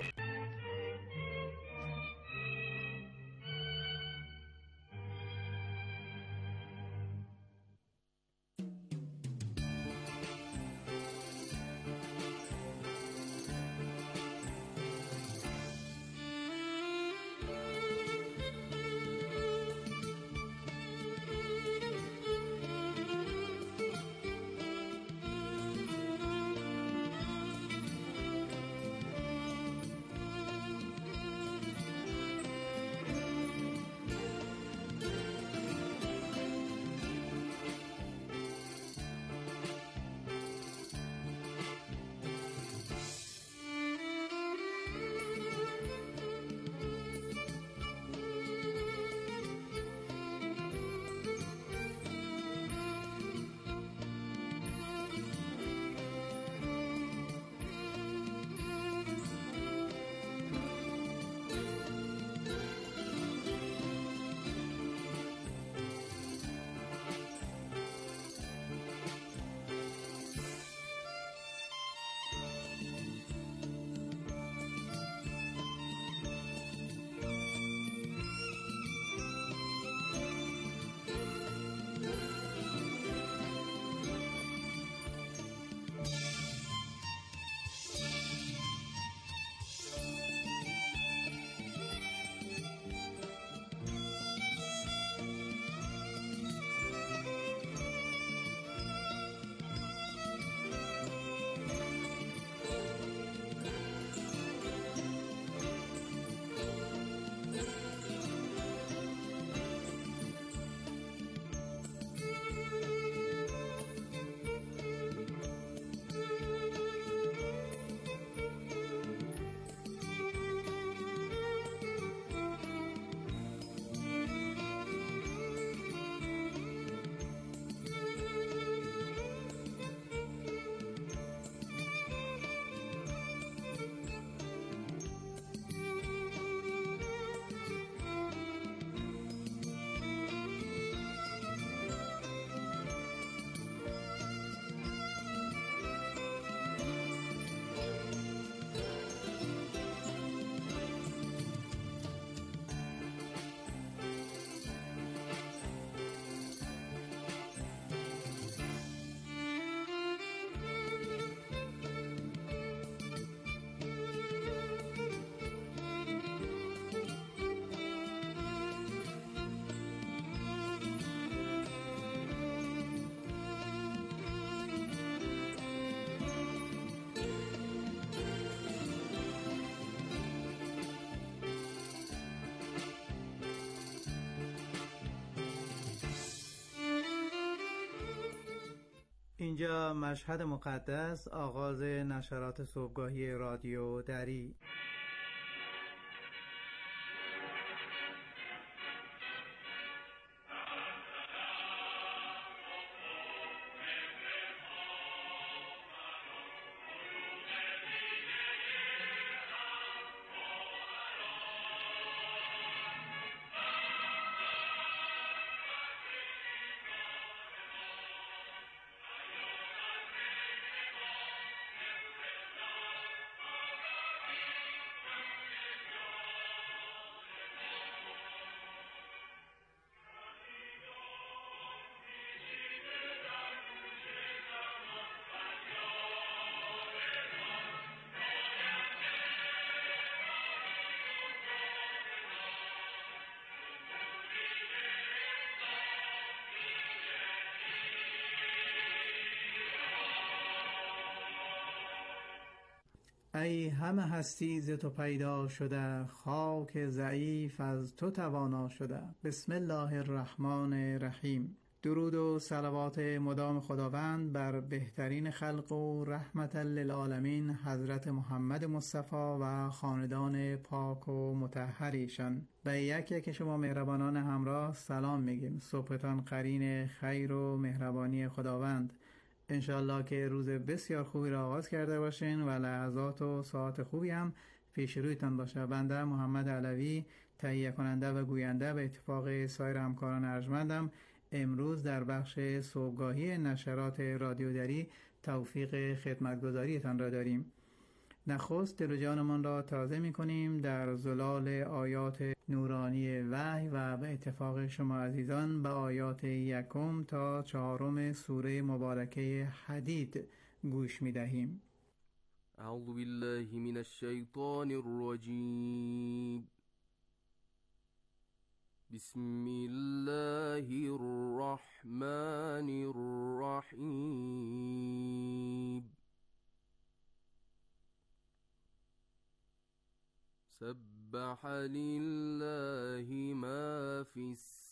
اینجا مشهد مقدس، آغاز نشرات صبحگاهی رادیو دری. ای همه هستی ز تو پیدا شده، خاک ضعیف از تو توانا شده. بسم الله الرحمن الرحیم. درود و صلوات مدام خداوند بر بهترین خلق و رحمت للعالمین حضرت محمد مصطفی و خاندان پاک و مطهر ایشان. به یک یک شما مهربانان همراه سلام میگیم. صبحتان قرین خیر و مهربانی خداوند. انشالله که روز بسیار خوبی را آغاز کرده باشین و لحظات و ساعت خوبی هم پیش رویتان باشه. بنده محمد علوی، تهیه کننده و گوینده به اتفاق سایر همکاران ارجمندم، امروز در بخش صبحگاهی نشرات رادیو دری توفیق خدمتگزاریتان را داریم. نخست دل و جانمان را تازه می کنیم در زلال آیات نورانی وحی و به اتفاق شما عزیزان به آیات 1 تا 4 سوره مبارکه حدید گوش می دهیم. اعوذ بالله من الشیطان الرجیم. بسم الله الرحمن الرحیم. سبح لله ما في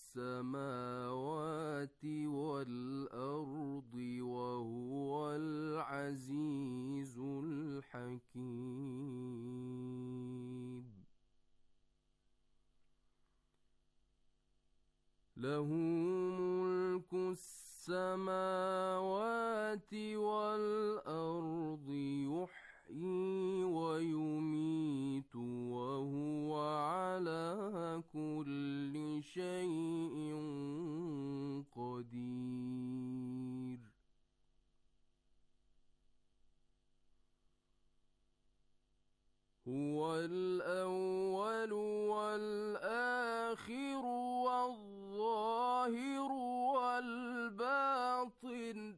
السماوات والأرض وهو العزيز الحكيم. له ملك السماوات والأرض يحيي ويميت وهو على كل شيء قدير. هو الأول والآخر والظاهر والباطن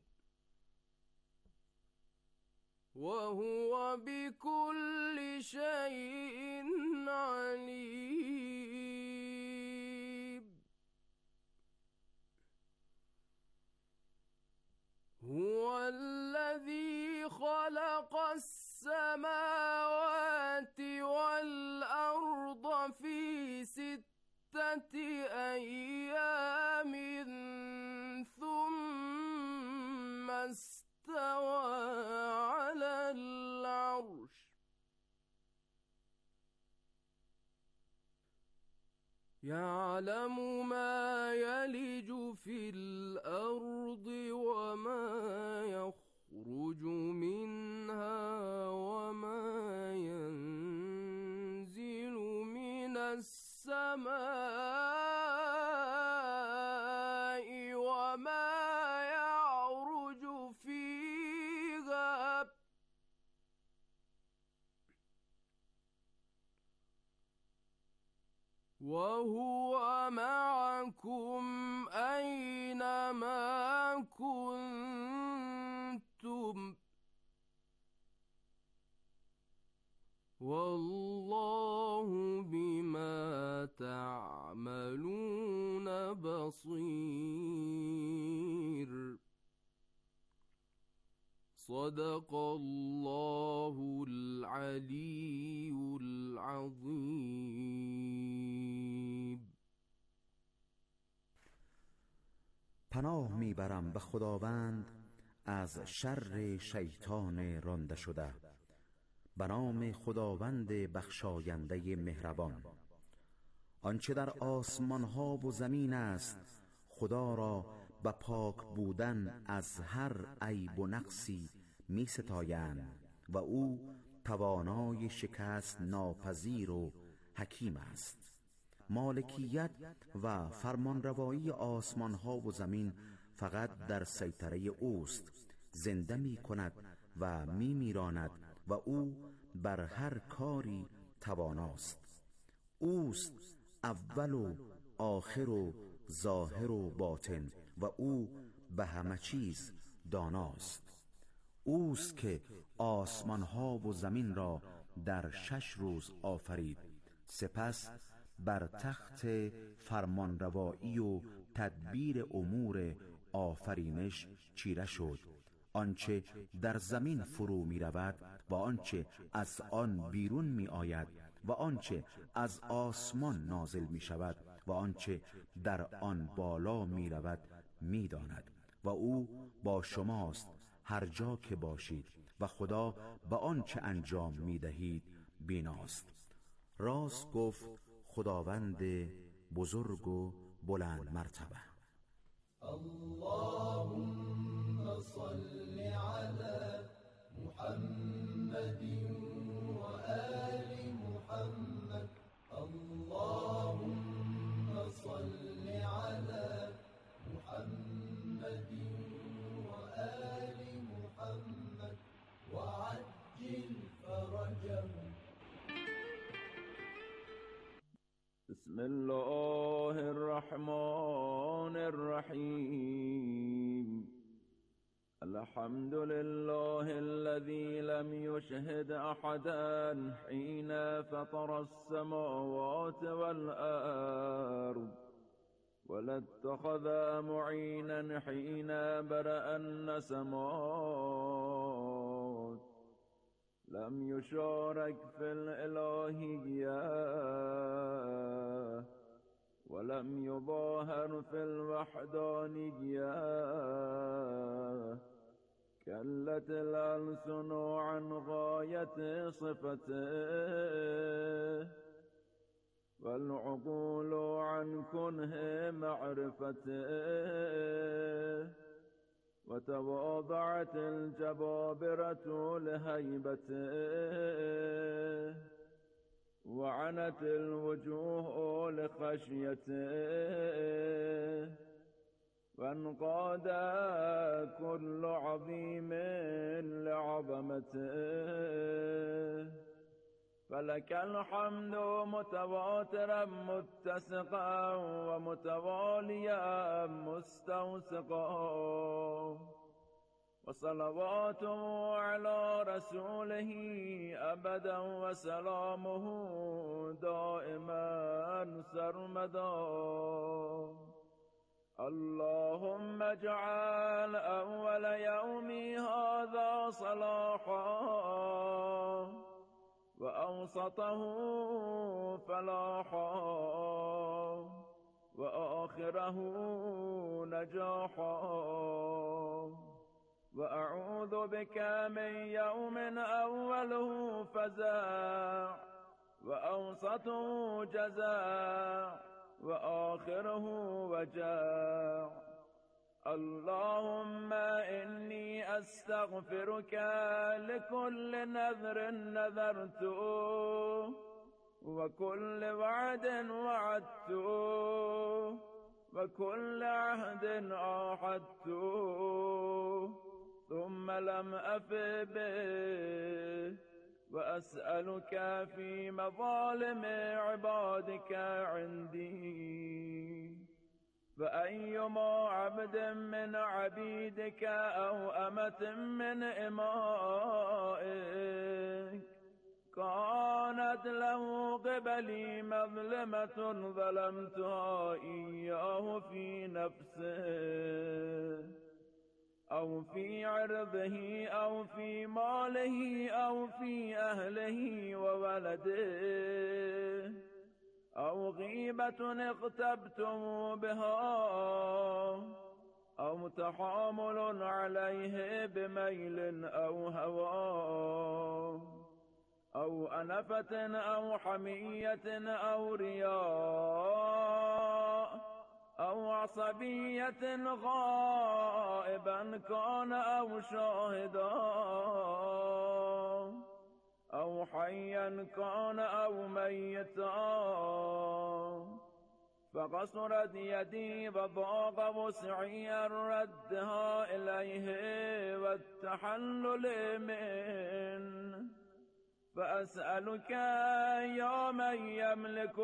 وهو بكل شيء عليم. هو الذي خلق السماوات والأرض في 6 أيام ثم استوى على العرش يعلم ما يلج في الأرض وما يخرج منها وما ينزل من السماء وما يعرج فيها وهو معكم أينما كنتم والله بما تعملون بصير. صدق الله العلي العظیم. پناه میبرم به خداوند از شر شیطان رانده شده. به نام خداوند بخشاینده مهربان. آنچه در آسمان ها و زمین است خدا را به پاک بودن از هر عیب و نقصی می ستایند و او توانای شکست ناپذیر و حکیم است. مالکیت و فرمانروایی آسمان ها و زمین فقط در سیطره اوست. زنده می کند و می میراند و او بر هر کاری تواناست. اوست اول و آخر و ظاهر و باطن و او به همه چیز داناست. اوست که آسمان ها و زمین را در 6 روز آفرید، سپس بر تخت فرمانروایی و تدبیر امور آفرینش چیره شد. آنچه در زمین فرو می رود و آنچه از آن بیرون می آید و آنچه از آسمان نازل می شود و آنچه در آن بالا می رود می داند و او با شماست هر جا که باشید و خدا به آنچه انجام می دهید بیناست. راست گفت خداوند بزرگ و بلند مرتبه. اللهم صل على محمد وآل محمد. اللهم صل على محمد وآل محمد وعجل فرجهم بسم الله الرحمن الرحيم. الحمد لله الذي لم يشهد أحدا حين فطر السماوات والأرض، ولا اتخذ معينا حين برأ النسمات، لم يشارك في الإلهية ولم يظاهر في الوحدانية. كلت الألسن عن غاية صفته، والعقول عن كنه معرفته، وتواضعت الجبابرة لهيبته، وعنت الوجوه لخشيته، وانقاد كل عظيم لعظمته. فلك الحمد متواترا متسقا ومتواليا مستوسقا، وصلواته على رسوله أبدا وسلامه دائما سرمدا. اللهم اجعل أول يومي هذا صلاحا، وأوسطه فلاحا، وآخره نجاحا. وأعوذ بك من يوم أوله فزاع، وأوسطه جزاع، وآخره وجاع. اللهم إني أستغفرك لكل نذر نذرته، وكل وعد وعدته، وكل عهد عاهدته ثم لم أف به. وأسألك في مظالم عبادك عندي، فأيما عبد من عبيدك أو أمة من إمائك كانت له قبلي مظلمة ظلمتها إياه في نفسه أو في عرضه أو في ماله أو في أهله وولده، أو غيبة اغتبتم بها، أو تحامل عليه بميل أو هوى، أو أنفة أو حمية أو رياء، أو عصبية غائبا كان أو شاهدا، أو حيا كان أو ميتا. فقصرت يدي وضاق وسعي ردها إليه والتحلل منه. فأسألك يا من يملك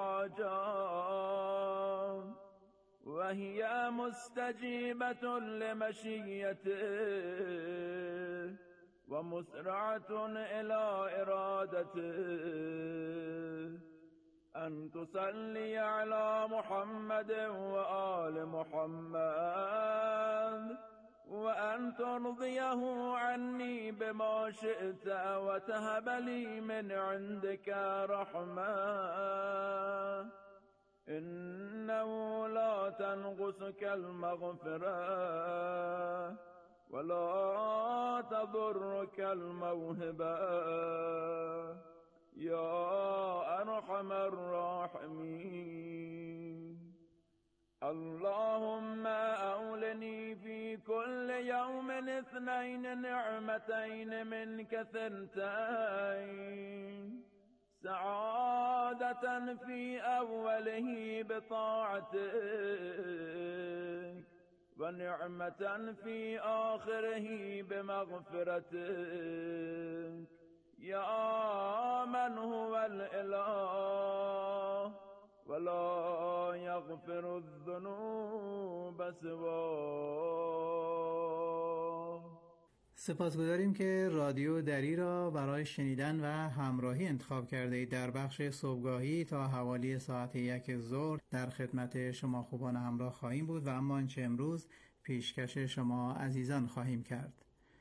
الحاجات وهي مستجيبة لمشيته ومسرعة إلى إرادته، أن تصلي على محمد وآل محمد، وأن ترضيه عني بما شئت، وتهب لي من عندك رحمة، إنه لا تنقصك المغفرة ولا تضرك الموهبة يا أرحم الراحمين. اللهم أولني في كل يوم 2 نعمتين منك ثنتين، سعادة في أوله بطاعتك، ونعمة في آخره بمغفرتك، يا من هو الإله ولا يغفر الذنوب سواه. سپاسگزاریم که رادیو دری را برای شنیدن و همراهی انتخاب کرده اید. در بخش صبحگاهی تا حوالی ساعت 1 ظهر در خدمت شما خوبان همراه خواهیم بود و اما آنچه امروز پیشکش شما عزیزان خواهیم کرد.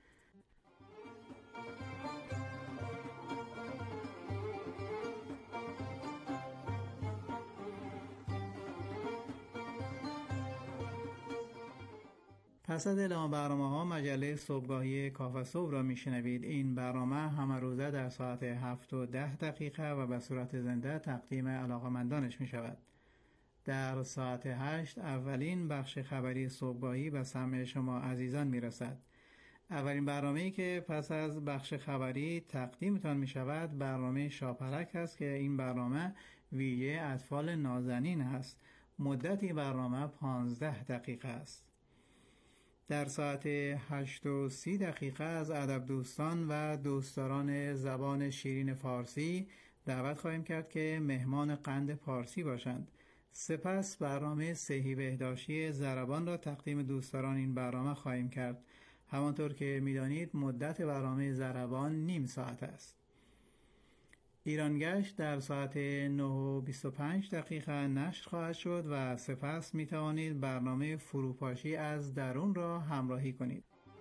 پس از اعلام برنامه‌ها مجله صبحگاهی کافه صبح را میشنوید. این برنامه همه روزه در ساعت 7:10 و به صورت زنده تقدیم علاقمندانش می شود. در ساعت 8 اولین بخش خبری صبحگاهی به سمع شما عزیزان می رسد. اولین برنامه‌ای که پس از بخش خبری تقدیمتان می شود برنامه شاپرک است که این برنامه ویژه اطفال نازنین است. مدت این برنامه 15 دقیقه است. در ساعت 8:30 از ادب دوستان و دوستداران زبان شیرین فارسی دعوت خواهیم کرد که مهمان قند پارسی باشند. سپس برنامه صحی بهداشتی ضربان را تقدیم دوستداران این برنامه خواهیم کرد. همانطور که می‌دانید مدت برنامه ضربان نیم ساعت است. ایرانگشت در ساعت 9:25 نشر خواهد شد و سپس می توانید برنامه فروپاشی از درون را همراهی کنید.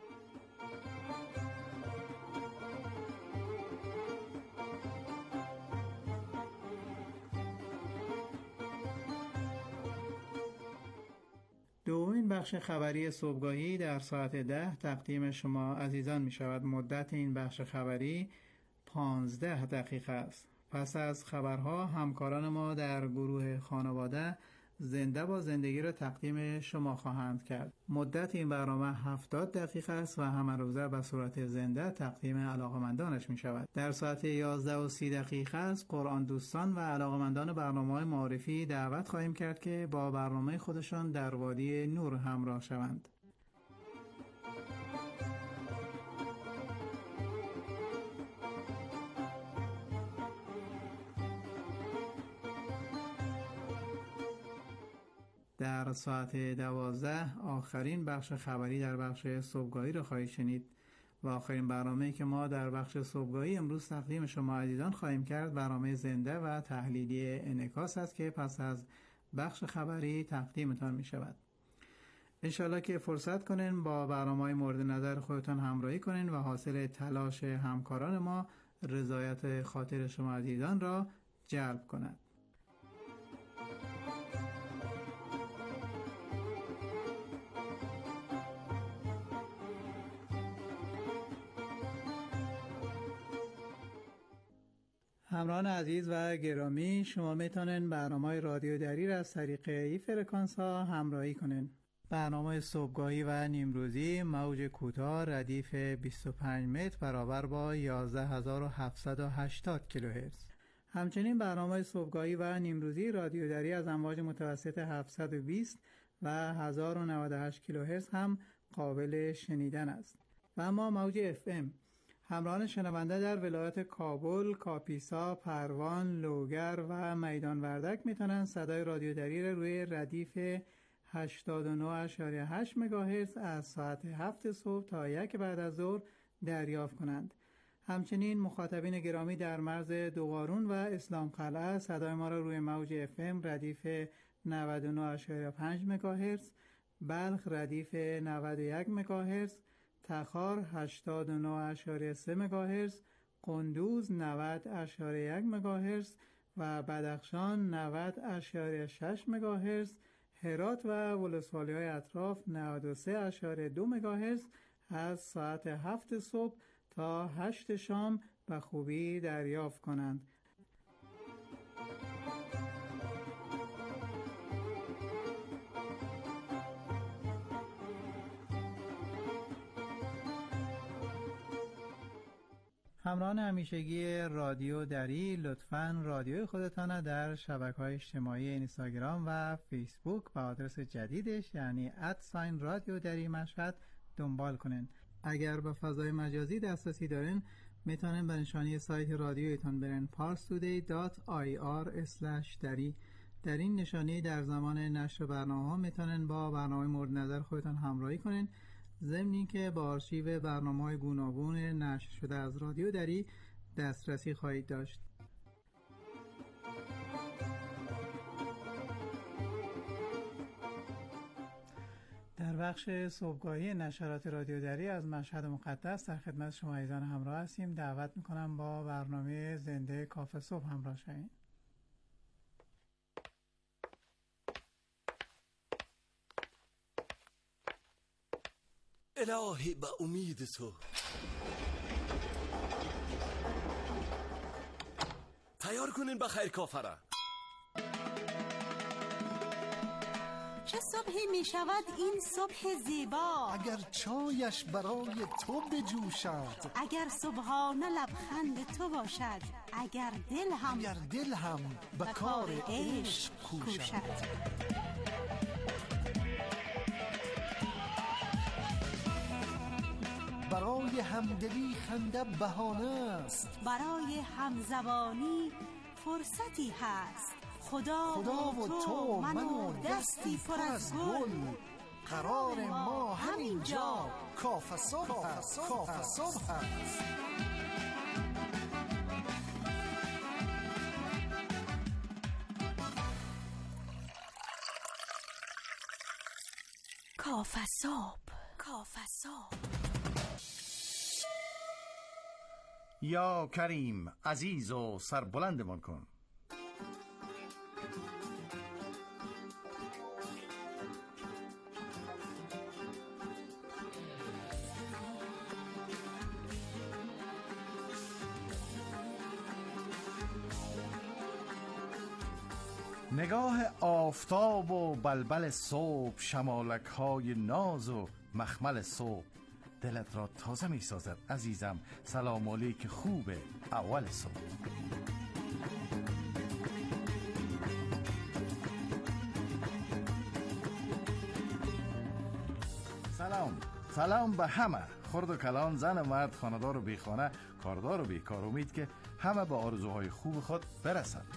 دومین بخش خبری صبحگاهی در ساعت 10 تقدیم شما عزیزان می شود. مدت این بخش خبری 15 دقیقه است. پس از خبرها همکاران ما در گروه خانواده زنده با زندگی را تقدیم شما خواهند کرد. مدت این برنامه 70 دقیقه است و همه روزه به صورت زنده تقدیم علاقمندانش می شود. در ساعت 11:30 از قرآن دوستان و علاقمندان برنامه‌های معرفی دعوت خواهیم کرد که با برنامه خودشان در وادی نور همراه شوند. در ساعت 12 آخرین بخش خبری در بخش صبحگاهی را خواهید شنید و آخرین برنامه‌ای که ما در بخش صبحگاهی امروز تقدیم شما عزیزان خواهیم کرد برنامه زنده و تحلیلی انعکاس است که پس از بخش خبری تقدیمتان می شود. انشالله که فرصت کنین با برنامه‌های مورد نظر خودتان همراهی کنین و حاصل تلاش همکاران ما رضایت خاطر شما عزیزان را جلب کند. همراهان عزیز و گرامی، شما میتونین برنامه رادیو دری را از طریق این فرکانس ها همراهی کنین. برنامه صبحگاهی و نیمروزی موج کوتاه ردیف 25 متر برابر با 11780 کیلوهرتز. همچنین برنامه صبحگاهی و نیمروزی رادیو دری از امواج متوسط 720 و 1098 کیلوهرتز هم قابل شنیدن است. و اما موج FM همراهان شنونده در ولایت کابل، کاپیسا، پروان، لوگر و میدان وردک میتونن صدای رادیو دری را روی ردیف 89.8 مگاهرتز از ساعت 7 صبح تا 1 بعد از ظهر دریافت کنند. همچنین مخاطبین گرامی در مرز دوقارون و اسلام قلعه صدای ما را روی موج FM ردیف 99.5 مگاهرتز، بلخ ردیف 91 مگاهرتز، تخار 89.3 مگاهرتز، قندوز 90.1 مگاهرتز و بدخشان 90.6 مگاهرتز، هرات و ولسوالی‌های اطراف 93.2 مگاهرتز از ساعت 7 صبح تا 8 شام به خوبی دریافت کنند. همراهان همیشگی رادیو دری، لطفاً رادیوی خودتان در شبکه‌های اجتماعی اینستاگرام و فیسبوک با آدرس جدیدش یعنی @رادیو دری مشهد دنبال کنین. اگر به فضای مجازی دسترسی دارین میتونین به نشانی سایت رادیویتان برین parstoday.ir/dari در این نشانی در زمان نشر برنامه‌ها میتونن با برنامه مورد نظر خودتان همراهی کنین، ضمن اینکه با آرشیو برنامه‌های گوناگون نشر شده از رادیو دری دسترسی خواهید داشت. در بخش صبحگاهی نشرات رادیو دری از مشهد مقدس در خدمت شما عزیزان همراه هستیم. دعوت میکنم با برنامه زنده کافه صبح همراه شوید. الهی به امید تو تیار کنین بخیر کافه را. چه صبحی می شود این صبح زیبا، اگر چایش برای تو بجوشد، اگر صبحانه لبخند تو باشد، اگر دل هم به کار عشق کوشد. برای همدلی خنده بهانه است، برای همزبانی فرصتی هست. خدا و تو من و دستی پر از گل، قرار ما همینجا کافه صبح است. کافه صبح. یا کریم عزیز و سربلندمان کن. نگاه آفتاب و بلبل صبح، شمالک های ناز و مخمل صبح دلت را تازه می سازد عزیزم. سلام علیک خوبه اول صبح. سلام به همه، خرد و کلان، زن و مرد، خانه‌دار و بیخانه، کاردار و بیکار. امید که همه به آرزوهای خوب خود برسند.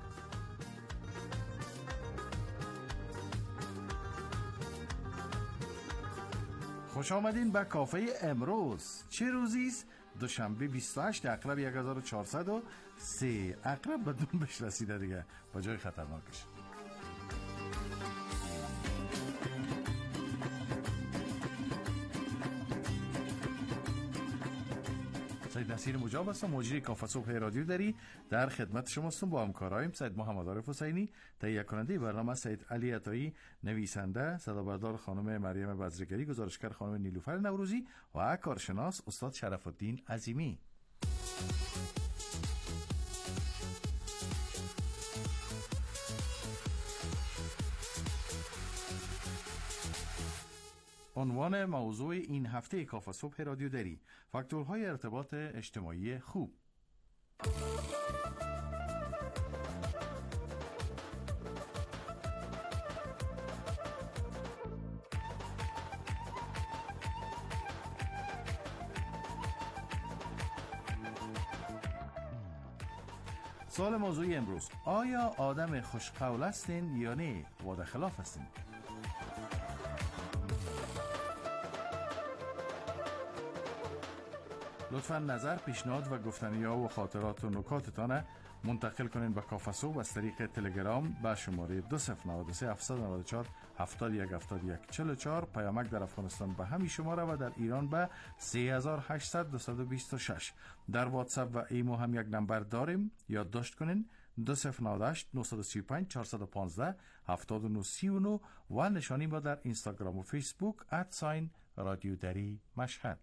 خوش آمدین به کافه امروز. چه روزی است؟ دوشنبه 28 اقرب 1403. اقرب به دنبش رسیده دیگه، با جای خطرناکش. سید نصیر مجاب هستم، مجری کافه صبح رادیو دری. در خدمت شما هستم با همکارایم سید محمد عارف حسینی، تهیه کننده برنامه سید علی عطایی، نویسنده صدابردار خانم مریم بزرگری، گزارشگر خانم نیلوفر نوروزی و کارشناس استاد شرف الدین عظیمی. عنوان موضوع این هفته کافه صبح رادیو دری: فاکتورهای ارتباط اجتماعی خوب. سوال موضوعی امروز: آیا آدم خوشقول هستین یا نه وعده خلاف هستین؟ لطفاً نظر، پیشنهاد و گفتنی‌ها و خاطرات و نکاتتان منتقل کنین به کافه صبح از طریق تلگرام به شماره 2093 794 71 71 44. پیامک در افغانستان به همین شماره و در ایران به 3800 226. در واتساپ و ایمو هم یک نمبر داریم، یادداشت کنین: 2098 935 415 7939 و نشانی ما در اینستاگرام و فیسبوک @رادیو دری مشهد.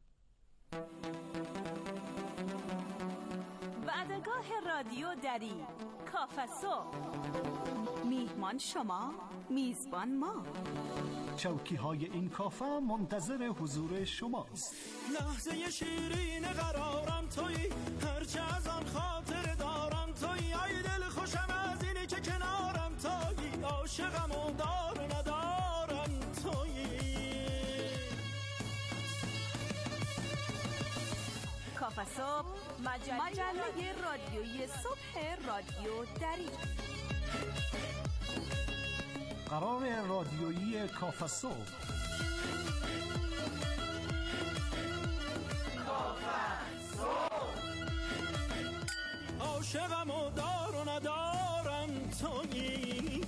وعدگاه رادیو دری، کافه صبح. میهمان شما، میزبان ما. چوکی های این کافه منتظر حضور شماست. لحظه شیرین قرارم تویی، هرچه از آن خاطر دارم تویی. ای دل خوشم از اینی که کنارم تویی، عاشقم و دار ندارم تویی. کافه صبح، مجله رادیویی صبح رادیو دری. قرار رادیویی کافه صبح. عاشقم و دار و ندارم تویی.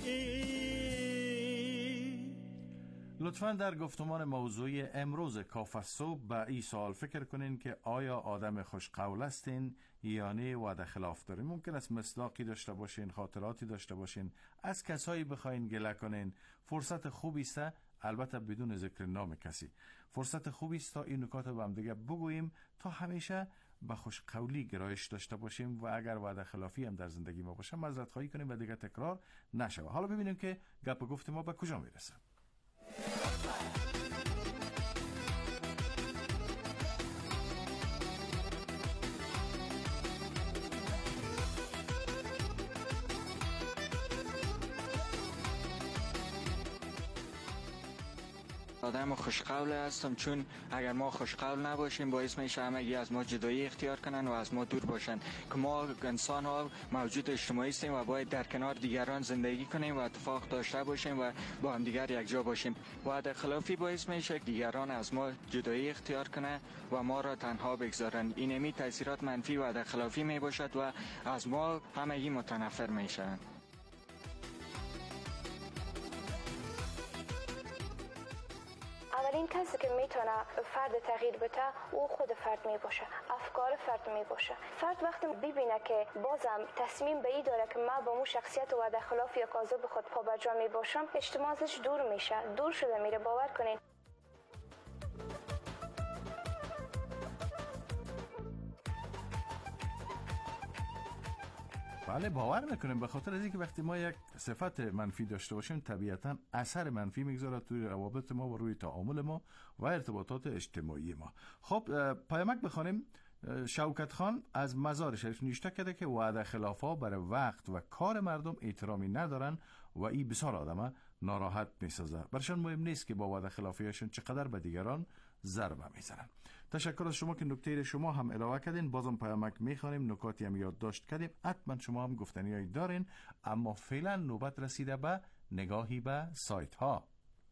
لطفاً در گفتمان موضوعی امروز کافه صبح به این سوال فکر کنین که آیا آدم خوشقول هستین یا نه وعده خلاف دارین. ممکن است مصداقی داشته باشین، خاطراتی داشته باشین، از کسایی بخواین گله کنین. فرصت خوبی است، البته بدون ذکر نام کسی، فرصت خوبی است تا این نکات رو با هم دیگه بگوییم تا همیشه به خوشقولی گرایش داشته باشیم و اگر وعده خلافی هم در زندگی ما باشه معذرت خواهی کنیم و دیگه تکرار نشه. حالا ببینیم که گپ و گفت ما به کجا میرسه. آدم خوشقول هستم، چون اگر ما خوشقول نباشیم باعث میشه همگی از ما جدایی اختیار کنن و از ما دور باشن، که ما انسان ها موجود اجتماعی هستیم و باید در کنار دیگران زندگی کنیم و اتفاق داشته باشیم و با هم دیگر یک جا باشیم. وعده خلافی باعث میشه دیگران از ما جدایی اختیار کنن و ما را تنها بگذارن. اینمی تاثیرات منفی وعده خلافی می باشد و از ما همگی متنفر میشن. اولین کسی که میتونه فرد تغییر بده او خود فرد میباشه، افکار فرد میباشه. فرد وقتی ببینه که بازم تصمیم به این داره که من با مو شخصیت و وعده خلاف یا کاذب خود پابرجا میباشم، اجتماع ازش دور میشه، دور شده میره. باور کنین بله باور میکنیم، به خاطر از اینکه وقتی ما یک صفت منفی داشته باشیم طبیعتا اثر منفی میگذاره توی روابط ما و روی تعامل ما و ارتباطات اجتماعی ما. خب پیامک بخوانیم. شوکت خان از مزار شریف نوشته کرده که وعده خلافا برای وقت و کار مردم احترامی ندارن و این بسیار آدم ناراحت میسازه. برشان مهم نیست که با وعده خلافیشون چقدر به دیگران ضربه میزنن. تشکر از شما که نکته شما هم علاوه کردین. بازم پیامک میخوانیم، نکاتی هم یادداشت کردیم، حتما شما هم گفتنیایی دارین. اما فعلا نوبت رسیده به نگاهی به سایت ها.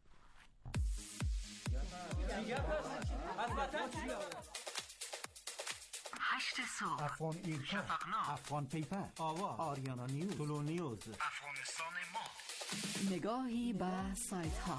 هشت صبح، افغان ایرکا، شفقنامه، افغان پیپر، آواز، آریانا نیوز، طلو نیوز، افغانستان ما. نگاهی به سایت ها.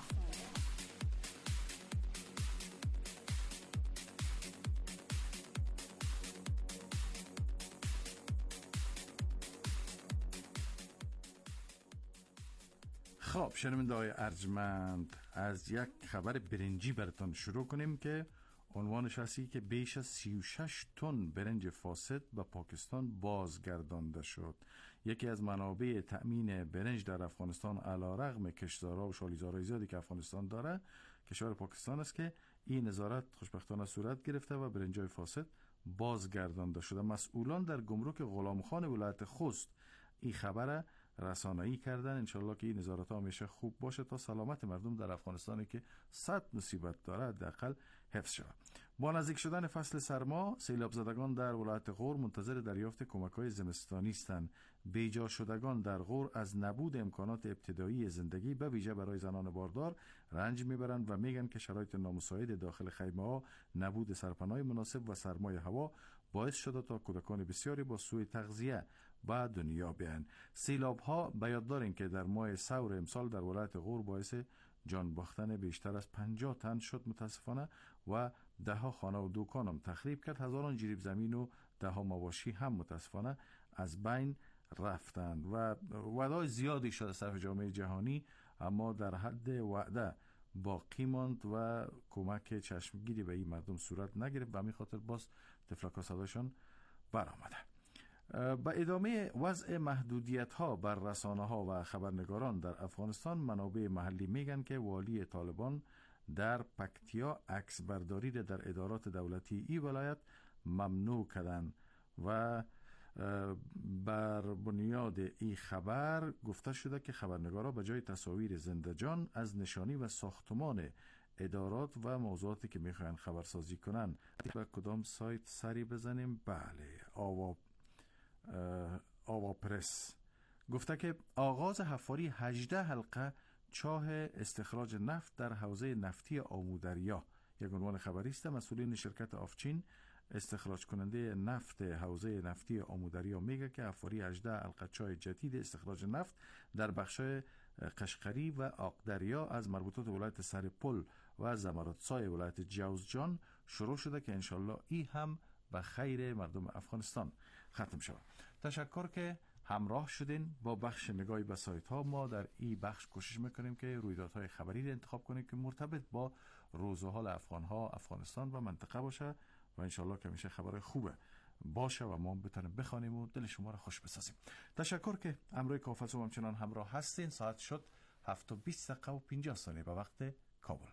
خب شنونده‌های ارجمند، از یک خبر برنجی براتون شروع کنیم که عنوانش هستی که بیش از 36 تن برنج فاسد به پاکستان بازگردانده شد. یکی از منابع تأمین برنج در افغانستان علیرغم کشتزارها و شالیزارهای زیادی که افغانستان داره، کشور پاکستان است که این نظارت خوشبختانه صورت گرفته و برنج‌های فاسد بازگردانده شده. مسئولان در گمرک غلامخان ولایت خوست این خبر رسانه‌ای کردن. انشالله که این نظارت ها همیشه خوب باشه تا سلامت مردم در افغانستانی که 100 مصیبت داره حداقل حفظ شود. با نزدیک شدن فصل سرما، سیلاب زدگان در ولایت غور منتظر دریافت کمک‌های زمستانی هستند. بیجا شدگان در غور از نبود امکانات ابتدایی زندگی به ویژه برای زنان باردار رنج میبرند و میگن که شرایط نامساعد داخل خیمه‌ها، نبود سرپناه مناسب و سرمای هوا باعث شده تا کودکان بسیاری با سوء تغذیه به دنیا بیایند. سیلاب ها به یاد دارین که در ماه ثور امسال در ولایت غور باعث جان باختن بیشتر از 50 تن شد متاسفانه و ده ها خانه و دکان هم تخریب کرد. هزاران جریب زمین و ده ها مواشی هم متاسفانه از بین رفتند و وعده زیادی شد از طرف جامعه جهانی، اما در حد وعده باقی ماند و کمک چشمگیری به این مردم صورت نگرفت و همین خاطر باز تفلک صداشان برآمده. با ادامه وضع محدودیت ها بر رسانه ها و خبرنگاران در افغانستان، منابع محلی میگن که والی طالبان در پکتیا عکس برداری در ادارات دولتی ای ولایت ممنوع کردن و بر بنیاد این خبر گفته شده که خبرنگارا به جای تصاویر زنده‌جان از نشانی و ساختمان ادارات و موضوعاتی که میخواین خبرسازی کنن و کدام سایت سری بزنیم؟ بله، آوا پرس گفته که آغاز حفاری 18 حلقه چاه استخراج نفت در حوزه نفتی آمودریا یک عنوان خبری است. مسئولین شرکت آفچین استخراج کننده نفت حوزه نفتی آمودریا میگه که حفاری 18 حلقه چاه جدید استخراج نفت در بخش‌های قشقری و آقدریا از مربوطات ولایت سرپل و زمرودسای ولایت جوزجان شروع شده که انشالله ای هم به خیر مردم افغانستان ختم شود. تشکر که همراه شدین با بخش نگاهی به سایت ها. ما در این بخش کوشش میکنیم که رویدادهای خبری را انتخاب کنیم که مرتبط با روز و حال افغان ها، افغانستان و منطقه باشه و انشالله که همیشه خبر خوبه باشه و ما بتونیم بخوانیم و دل شما را خوش بسازیم. تشکر که امروز کافه همچنان همراه هستین. ساعت شد 7:20 به وقت کابل.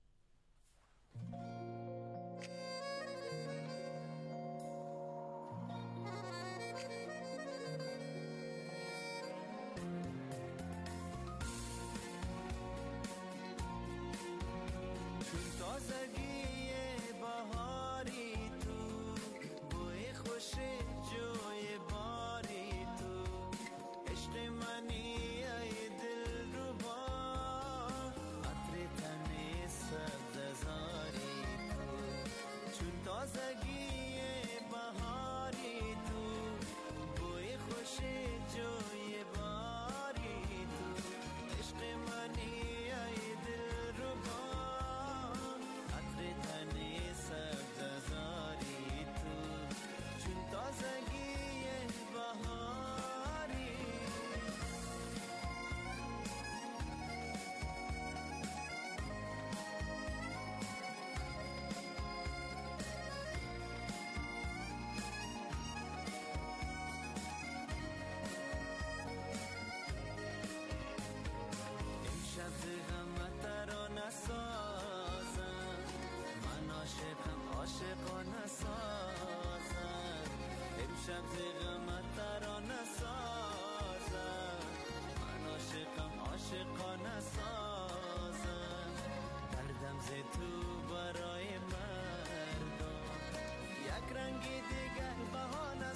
عاشقانه سازم امشب غمت ترانه سازم من عاشقانه سازم دردم ز تو برای مردم یک رنگی دیگر بهانه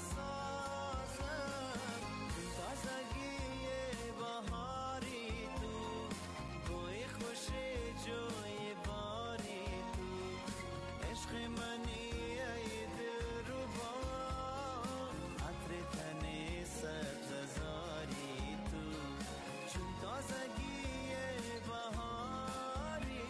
سازم تازگی بهاری تو بوی خوش جوی باری تو عشق منی ای دلربا عطر تن سبززاری تو چون تازگی بهاری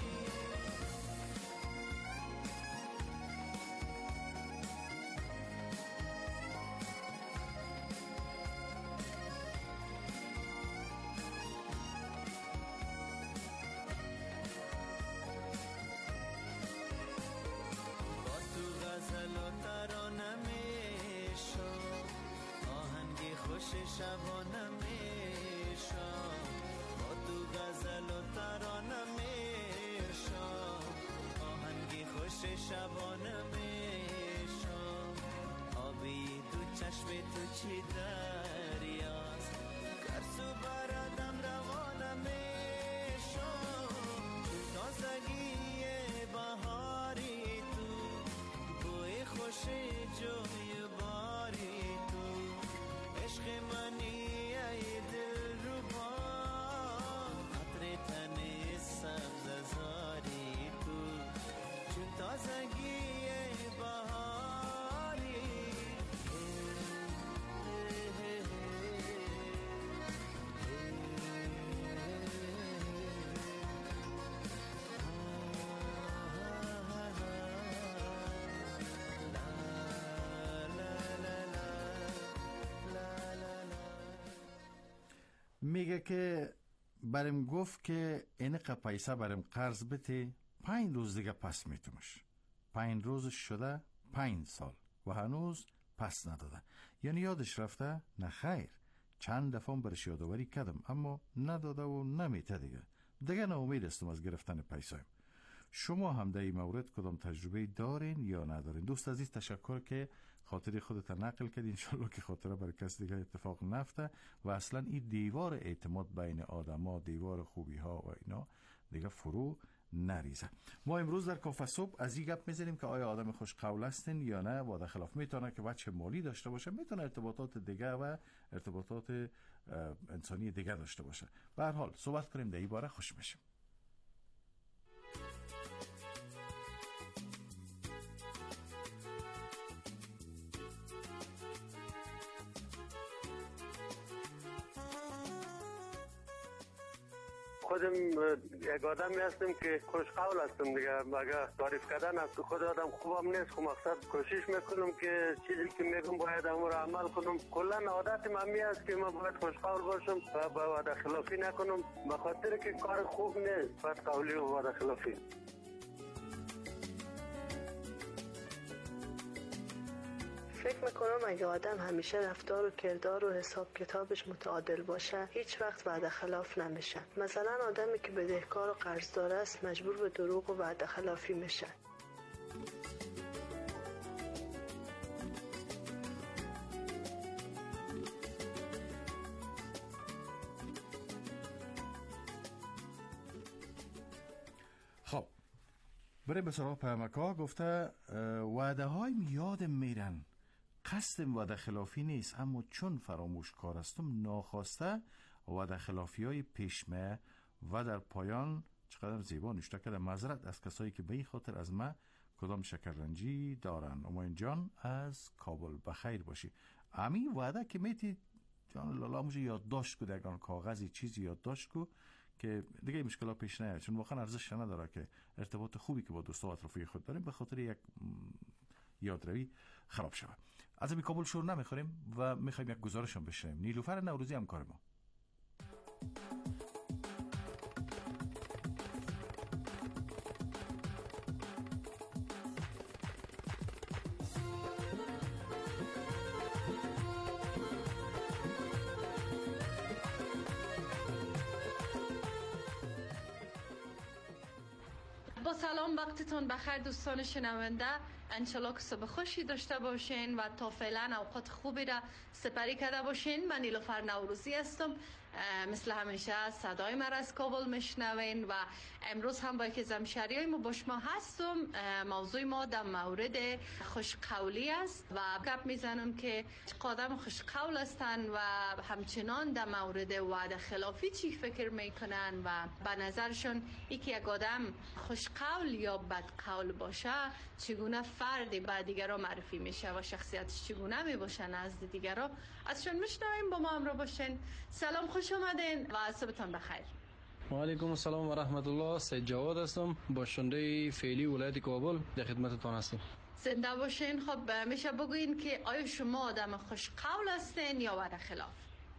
غزل و ترانه میشم آهنگی خوش شبانه میشم با تو غزل و ترانه میشم آهنگی خوش شبانه میشم آبی تو چشم تو چی دریاست کرسو برادم روانه میشم چون تازگی بهاری خوش جوی باری تو عشق منی ای دلربا عطر تن سبززاری تو چون تازگی بهاری میگه که برم گفت که اینقه پیسه برم قرض بده 5 روز دیگه پس میتومش. 5 روز شده 5 سال و هنوز پس نداده. یعنی یادش رفته؟ نه خیر، چند دفعه برش یادآوری کردم اما نداده و نمیته دیگه ناامید هستم از گرفتن پیسایم. شما هم در این مورد کدام تجربه دارین یا ندارین؟ دوست عزیز تشکر که خاطری خودت نقل کردی. انشالله که خاطره برای کس دیگه اتفاق نفته و اصلا این دیوار اعتماد بین آدم ها، دیوار خوبی ها و اینا دیگه فرو نریزه. ما امروز در کافه صبح از این گپ میزنیم که آیا آدم خوش قول هستین یا نه. وعده خلاف میتونه که وجه مالی داشته باشه، میتونه ارتباطات دیگه و ارتباطات انسانی دیگه داشته باشه. به هر حال صحبت کنیم در این باره، خوش میشیم. خودم یک آدمی هستم که خوشقول هستم دیگه. اگر تعریف کردن از خود آدم خوبم نیست، خب مقصد کوشش میکنم که چیزی که میگم باید امور عمل کنم. کلا عادتم همی است که من باید خوشقول باشم و با وعده خلافی نکنم، به خاطر که کار خوب نیست بد قولی و وعده خلافی. فکر میکنم اگه آدم همیشه رفتار و کردار و حساب کتابش متعادل باشه هیچ وقت وعده خلاف نمیشه. مثلا آدمی که بدهکار و قرضدار است مجبور به دروغ و وعده خلافی میشه. خب بریم به سراغ پیامک‌ها. گفته وعده های یادم میرن، قصدم وعده خلافی نیست، اما چون فراموش کار هستم ناخواسته وعده خلافی های پیشمه و در پایان چقدر زیبا نوشته کرده معذرت از کسایی که به این خاطر از ما کدام شکررنجی دارن. امین جان از کابل بخیر باشی. همین وعده که میتی جان لالا موجه یادداشت کو، دگان کاغذی چیزی یادداشت کو که دیگه مشکلات پیش نیاد، چون واقعا ارزش نداره که ارتباط خوبی که با دوستا و اطرافی خود داریم به خاطر یک یادروی خراب شود. از این کابل شروع نمیخوریم و میخوایم یک گزارش هم بشنویم. نیلوفر نوروزی همکار ما. با سلام، وقتتون بخیر دوستان شنونده. انشالله که صبح خوشی داشته باشین و تا فعلا اوقات خوبی را سپری کرده باشین. من نیلوفر نوروزی هستم. مثل همیشه صدای من از کابل میشنوین و امروز هم با یکی از همشهریای ما با شما هستم. موضوع ما در مورد خوشقولی است و گپ میزنم که آدم خوشقول هستن و همچنان در مورد وعده خلافی چی فکر میکنن و به نظرشون یکی یک آدم خوشقول یا بدقول باشه چگونه فردی به دیگران معرفی میشه و شخصیتش چگونه میباشه نزد دیگران. ازشون میشنویم، با ما همراه باشین. سلام، خوش آمدین و صبحتون بخیر. و علیکم السلام و رحمت الله. سید جواد هستم، باشنده فعلی ولایت کابل، در خدمتتون هستیم. زنده باشین. خب میشه بگوین که آیا شما آدم خوشقول هستین یا وعده خلاف؟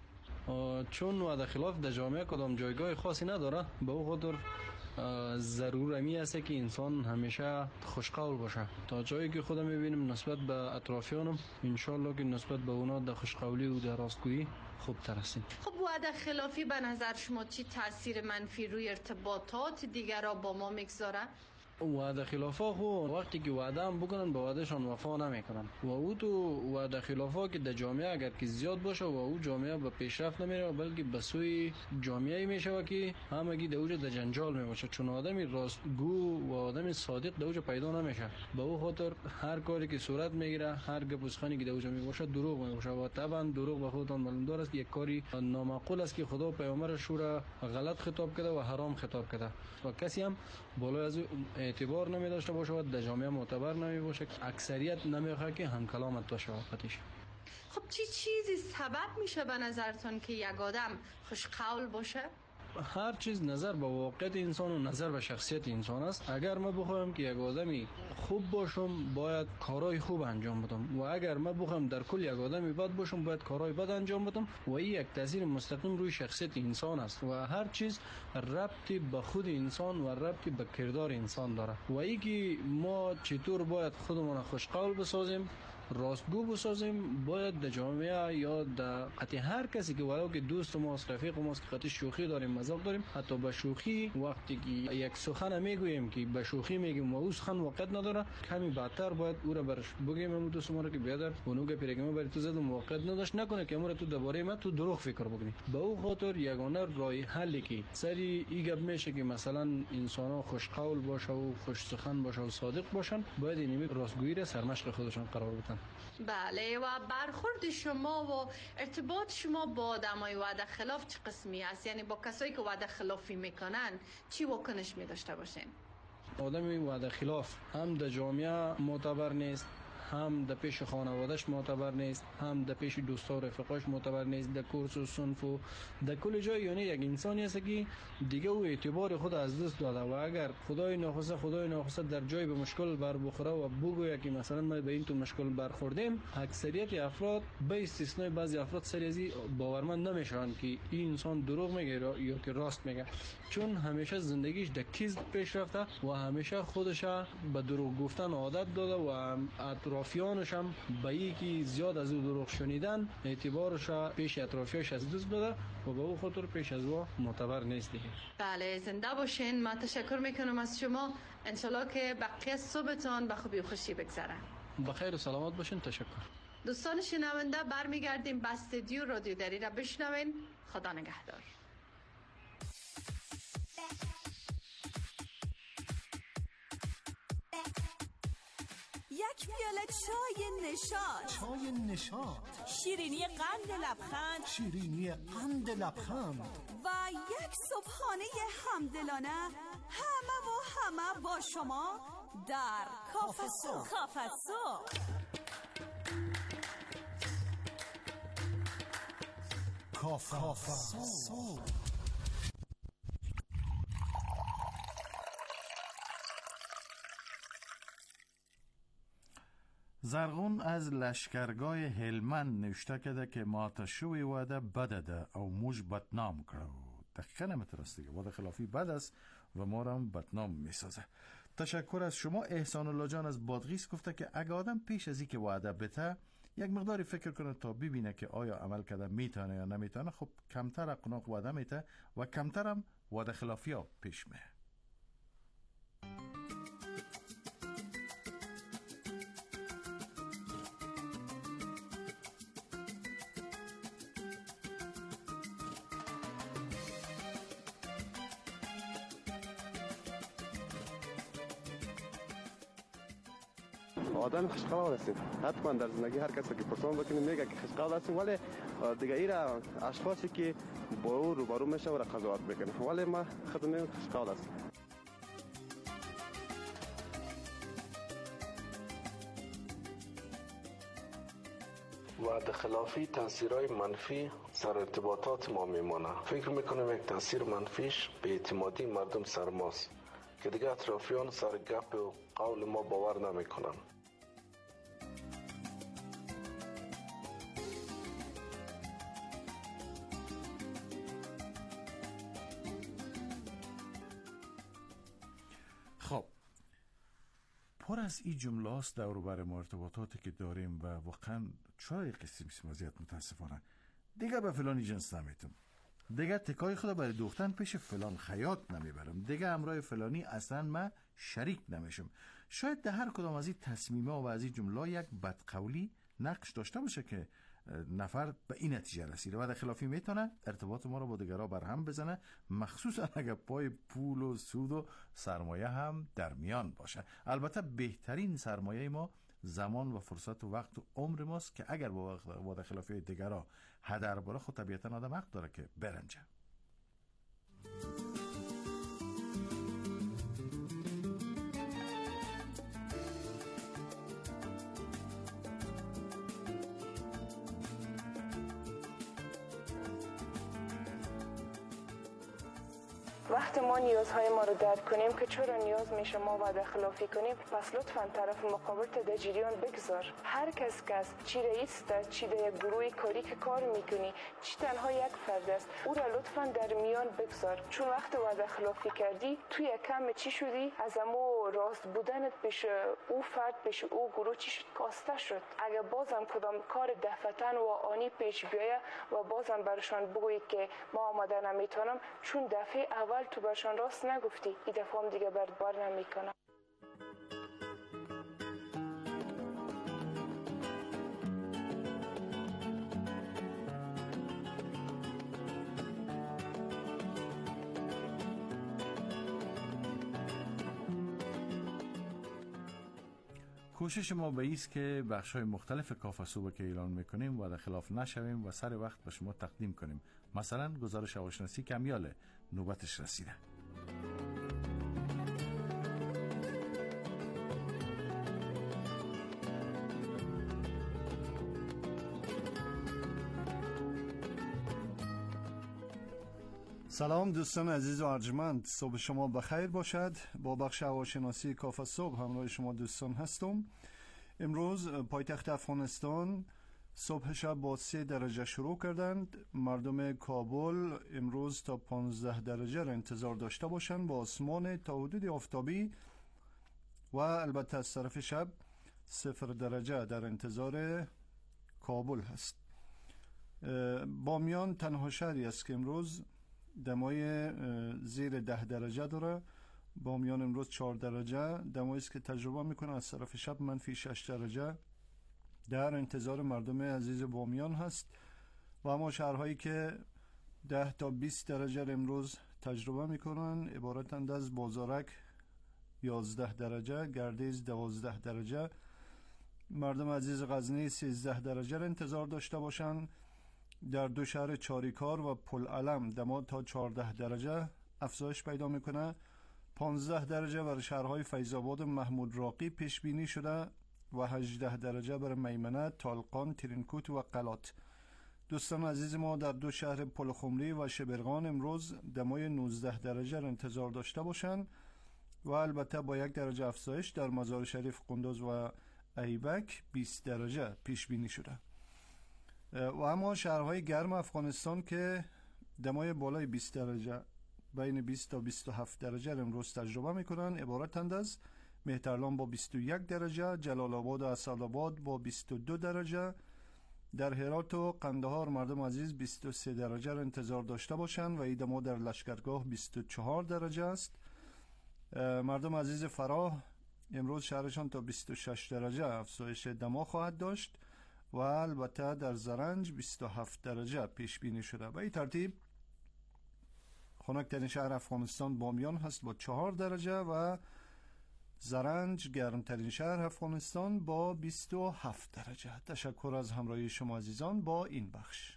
چون وعده خلاف در جامعه کدام جایگاه خاصی نداره، به او خاطر ضرور امی است که انسان همیشه خوشقول باشه. تا جایی که خودم میبینم نسبت به اطرافیانم انشالله که نسبت به اونا در خوشقولی و در راستگویی خوب تر هستیم. خب وعده خلافی به نظر شما چی تاثیر منفی روی ارتباطات دیگران با ما میگذاره؟ وعده خلافا خو وقتی که وعده هم بکنن به وعدهشان وفا نمیکنن و او تو وعده خلافا که در جامعه اگر که زیاد باشه و او جامعه به پیشرفت نمیره بلکه به سوی جامعه میشه و که همگی در اوج در جنجال میباشه، چون آدمی راستگو و آدمی صادق در اوج پیدا نمیشه. به او خاطر هر کاری که صورت میگیره، هر گپ و سخنی که در اوج میباشه دروغ میباشه و طبعا دروغ به خودتان معلوم داره است یک کاری نامعقول است که خدا و پیامبرش را غلط خطاب کرده و حرام خطاب کرده و کسی هم بالای از اعتبار نمی داشته باشه و در جامعه معتبر نمی باشه. اکثریت نمیخواد که هم کلامت باشه وقتش. خب چی چیزی سبب میشه به نظرتون که یک آدم خوشقول باشه؟ هر چیز نظر به واقعیت انسان و نظر به شخصیت انسان است. اگر ما بخوایم که یک آدمی خوب باشم باید کارهای خوب انجام بدم و اگر ما بخوایم در کل یک آدمی بد باشم باید کارهای بد انجام بدم و این یک تاثیر مستقیم روی شخصیت انسان است و هر چیز ربطی به خود انسان و ربطی به کردار انسان داره و اینکه ما چطور باید خودمون خوشقول بسازیم راستگو بسازیم، باید در جامعه یا در قطع هر کسی که ولو که دوست ماست، رفیق ماست، که قطع شوخی داریم، مذاق داریم، حتی به شوخی وقتی که یک سخن میگوییم که به شوخی میگیم و اون سخن واقعیت نداره، کمی بدتر باید او را برش بگیم امروز دوست ما را که بیادر اونو که پیرگم برای تو زدم واقعیت نداشت، نکنه که امروز تو درباره من تو دروغ فکر بکنی. به او خاطر یگانه راه حلی که سری این گپ میشه که مثلا انسان‌ها خوشقول باشه و خوش سخن باشه و صادق باشن، باید این راستگویی را سرمشق خودشان قرار بدن. بله، و برخورد شما و ارتباط شما با آدمای وعده خلاف چه قسمی است؟ یعنی با کسایی که وعده خلافی میکنن چی واکنش می داشته باشین؟ آدمی وعده خلاف هم در جامعه معتبر نیست، هم در پیش خانوادهش معتبر نیست، هم در پیش دوستا و رفقاش معتبر نیست، در کورس و صنف و در کل جای. یعنی یک انسانی است که دیگه او اعتبار خود از دست داده و اگر خدای ناخواسته در جای به مشکل بر بخوره و بگویه که مثلا ما به این تو مشکل برخوردیم، اکثریت افراد به استثنای بعضی افراد سری از باورمند نمیشن که این انسان دروغ میگه یا که راست میگه، چون همیشه زندگیش در کذب پیش رفته و همیشه خودش به دروغ گفتن عادت داده و اطرافیانش هم به یکی زیاد از او دروغ شنیدن اعتبارش پیش اطرافیانش از دست داده و به او خاطر پیش از او معتبر نیست دیگه. بله، زنده باشین. من تشکر میکنم از شما. انشالله که بقیه صبحتان به خوبی و خوشی بگذره. بخیر و سلامت باشین. تشکر. دوستان شنونده، برمیگردیم به استودیو رادیو دری را بشنوین. خدا نگهدار. یک پیاله چای نشاط. چای نشاط. شیرینی قند لبخند. شیرینی قند لبخند. و یک صبحانه همدلانه، همه با شما در کافه صبح. کافه صبح. زرغون از لشکرگاه هلمند نوشته کرده که ماتشوی وعده بده ده او موج بدنام کرده. دقیقا نمیترست دیگه، وعده خلافی بد است و ما را هم بدنام میسازه. تشکر از شما. احسان الله جان از بادغیس گفته که اگه آدم پیش از این که وعده بده یک مقداری فکر کنه تا ببینه که آیا عمل کرده میتونه یا نمیتونه، خب کمتر قناق وعده میته و کمتر هم وعده خلافی ها پیش میه. آدم خوشقول هستیم. حتما در زندگی هر کسی که پرسان بکنیم میگه که خوشقول هستیم، ولی دیگه ایرا اشخاصی که با او روبرو میشه و را قضاوت میکنه، ولی ما خودمون خوشقول هستیم. وعده خلافی تاثیرهای منفی سر ارتباطات ما میمانه. فکر میکنم یک تاثیر منفیش به اعتمادی مردم سر ماست که دیگه اطرافیان سر گپ و قول ما باور نمیکنن. خب پر از این جمله است دور و بر ارتباطاتی که داریم و واقعا چرا قسم وضعیت متاسفانه دیگه به فلانی جنس نمیتم، دیگه تکای خدا برای دوختن پیش فلان خیاط نمیبرم، دیگه امرای فلانی اصلا من شریک نمیشم. شاید در هر کدام از این تصمیم‌ها و از این جمله یک بدقولی نقش داشته باشه که نفر به این نتیجه رسیده و در خلافی میتونه ارتباط ما رو با دیگرها برهم بزنه، مخصوصا اگر پای پول و سود و سرمایه هم در میان باشه. البته بهترین سرمایه ما زمان و فرصت و وقت و عمر ماست که اگر با وعده خلافی دیگرها هدر بره، خود طبیعتا آدم حق داره که برنجه. وقتی ما نیازهای ما رو درک کنیم که چرا نیاز میشه ما وعده خلافی کنیم، پس لطفاً طرف مقابل در جریان بگذار. هر کس چی رئیس است، چی در یک گروه کاری که کار میکنی، چی تنها یک فرد است، او را لطفاً در میان بگذار. چون وقتی وعده خلافی کردی توی کم چی شدی، از امو راست بودنت پیش او فرد، پیش او گروه چی شد، کاسته شد. اگر بازم کدام کار دفتن و آنی پیش بیاید و بازم برشان بگویید که ما آماده نمیتونم، چون دفعه اول تو برشان راست نگفتی، این دفعه هم دیگه برد بار نمیکنم. کوشش ما به ایست که بخش‌های مختلف کافه صبح که اعلان میکنیم و در خلاف نشویم و سر وقت به شما تقدیم کنیم. مثلا گزارش هواشناسی کمیاله نوبتش رسیده. سلام دوستان عزیز و ارجمند، صبح شما بخیر باشد. با بخش هواشناسی کافه صبح همراه شما دوستان هستم. امروز پایتخت افغانستان صبح شب با 3 درجه شروع کردند. مردم کابل امروز تا 15 درجه را انتظار داشته باشند با آسمان تا حدود آفتابی و البته از طرف شب 0 درجه در انتظار کابل هست. بامیان تنها شهری است که امروز دمای زیر 10 درجه داره. بامیان امروز 4 درجه دمایی است که تجربه میکنه. از طرف شب منفی 6 درجه در انتظار مردم عزیز بامیان هست. و اما شهرهایی که 10 تا 20 درجه امروز تجربه میکنن عبارتند از بازارک 11 درجه، گردیز 12 درجه. مردم عزیز غزنی 13 درجه را انتظار داشته باشند. در 2 شهر چاریکار و پل علم دما تا 14 درجه افزایش پیدا میکنه. 15 درجه برای شهرهای فیض‌آباد و محمود راقی پیش بینی شده و 18 درجه برای میمنه، تالقان، ترینکوت و قلات. دوستان عزیز ما در 2 شهر پلخمری و شبرغان امروز دمای 19 درجه را انتظار داشته باشند و البته با 1 درجه افزایش در مزار شریف، قندوز و ایبک 20 درجه پیش بینی شده. و اما شهرهای گرم افغانستان که دمای بالای 20 درجه بین 20 تا 27 درجه امروز تجربه میکنن عبارتند از مهترلان با 21 درجه، جلال آباد و اسدآباد با 22 درجه. در هرات و قندهار مردم عزیز 23 درجه را انتظار داشته باشند و ایدما در لشکرگاه 24 درجه است. مردم عزیز فراه امروز شهرشان تا 26 درجه افزایش دما خواهد داشت و البته در زرنج 27 درجه پیش بینی شده. به این ترتیب خنک‌ترین شهر افغانستان بامیان هست با 4 درجه و زرنج گرمترین شهر افغانستان با 27 درجه. تشکر از همراهی شما عزیزان با این بخش.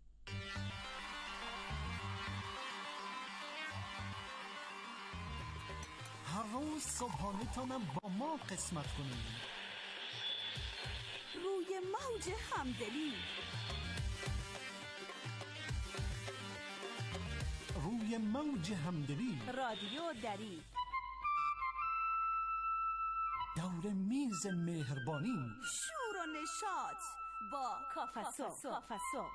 هر روز صبحانه تانم با ما قسمت کنید. روی موج همدلی، روی موج همدلی، رادیو دری، دور میز مهربانی، شور و نشاط با کافه صبح.